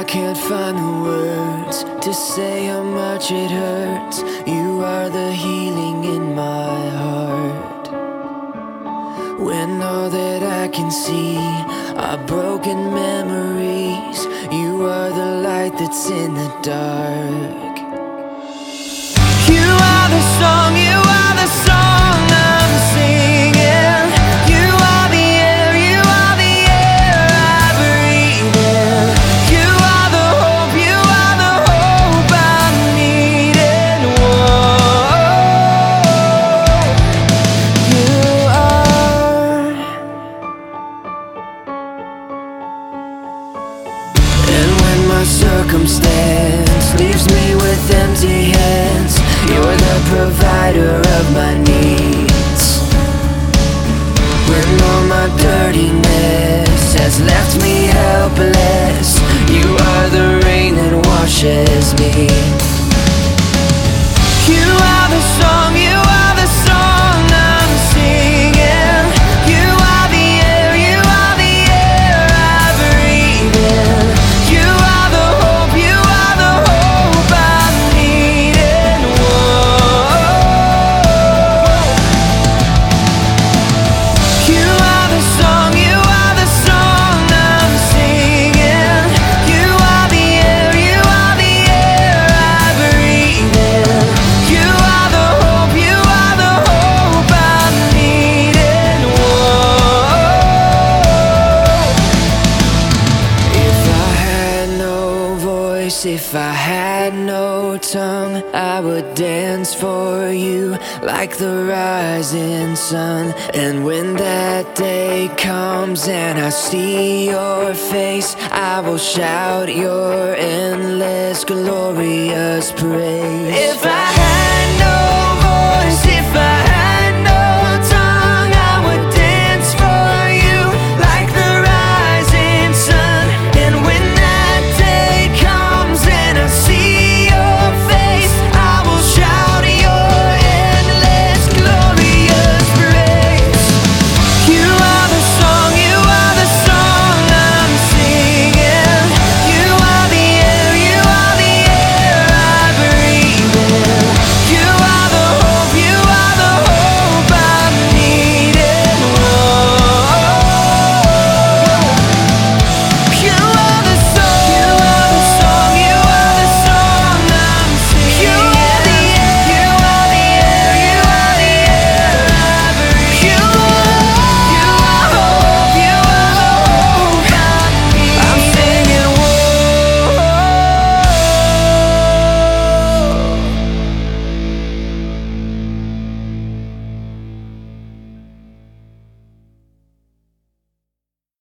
can't find the words to say how much it hurts. You are the healing in my heart. When all that I can see are broken memories, you are the light that's in the dark. You are the song, you are the song I'm singing. You are the air, you are the air I breathe in. You are the hope, you are the hope I'm needing. Whoa, you are. And when my circumstance leaves me with empty hands, you're the provider of my needs. When all my dirtiness has left me helpless, you are the rain that washes me. You are the song, you are the song I'm singing. You are the air, you are the air I breathe in. You are the hope, you are the hope I'm needing. Whoa, you are the song, you are the song I'm singing. You are the air, you are the air I breathe in. You are the hope, you are the hope I'm needing. Whoa, if I had no voice, if I had no tongue, I would dance for you like the rising sun. And when that day comes and I see your face, I will shout your endless glorious praise. If I